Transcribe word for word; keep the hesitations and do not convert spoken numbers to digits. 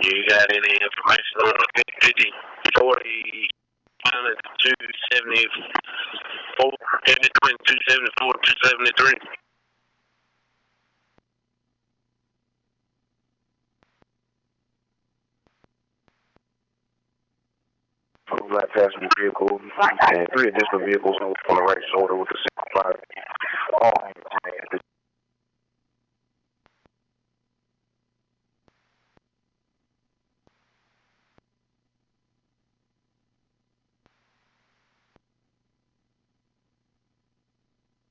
You got any information on the fifty forty two seventy-four, in between two seventy-four and two seventy-three? Black passenger vehicle and three additional vehicles on the right shoulder with the same fire. All